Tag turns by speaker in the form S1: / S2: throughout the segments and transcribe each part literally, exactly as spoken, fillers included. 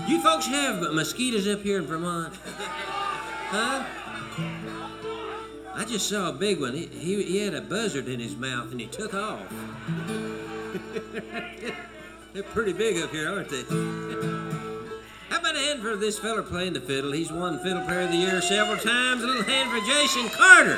S1: You folks have mosquitoes up here in Vermont? Huh? I just saw a big one. He, he, he had a buzzard in his mouth and he took off. They're pretty big up here, aren't they? How about a hand for this feller playing the fiddle? He's won Fiddle Player of the Year several times. A little hand for Jason Carter.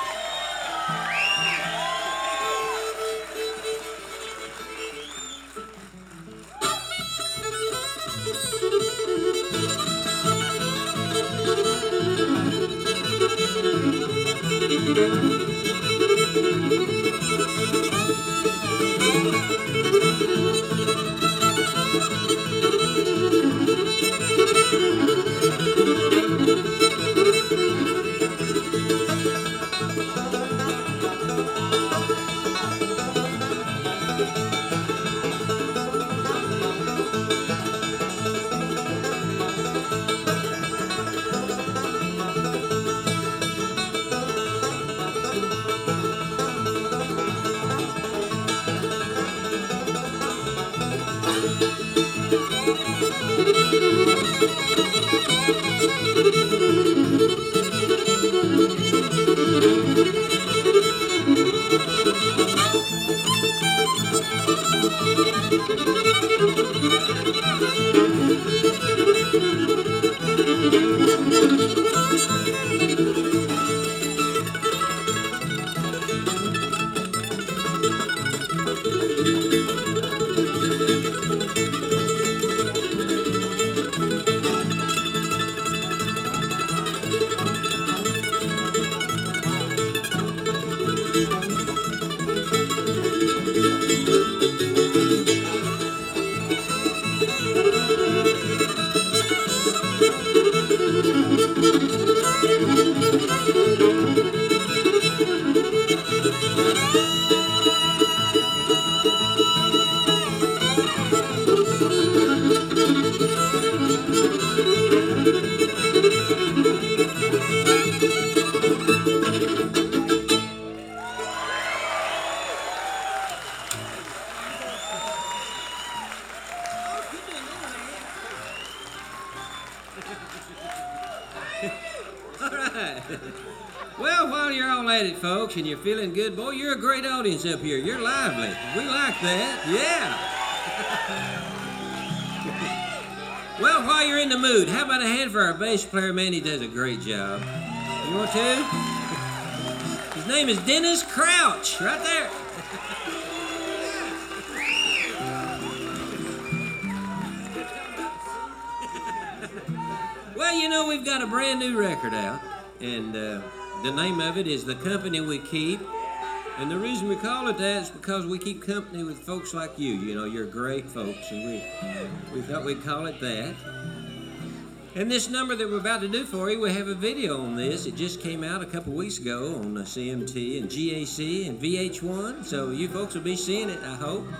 S1: All right. Well, while you're all at it, folks, and you're feeling good, boy, you're a great audience up here. You're lively. We like that. Yeah. Well, while you're in the mood, how about a hand for our bass player, man? He does a great job. You want to? His name is Dennis Crouch, right there. Well, you know, we've got a brand new record out, and uh, the name of it is The Company We Keep. And the reason we call it that is because we keep company with folks like you. You know, you're great folks, and we, we thought we'd call it that. And this number that we're about to do for you, we have a video on this. It just came out a couple weeks ago on C M T and G A C and V H one, so you folks will be seeing it, I hope.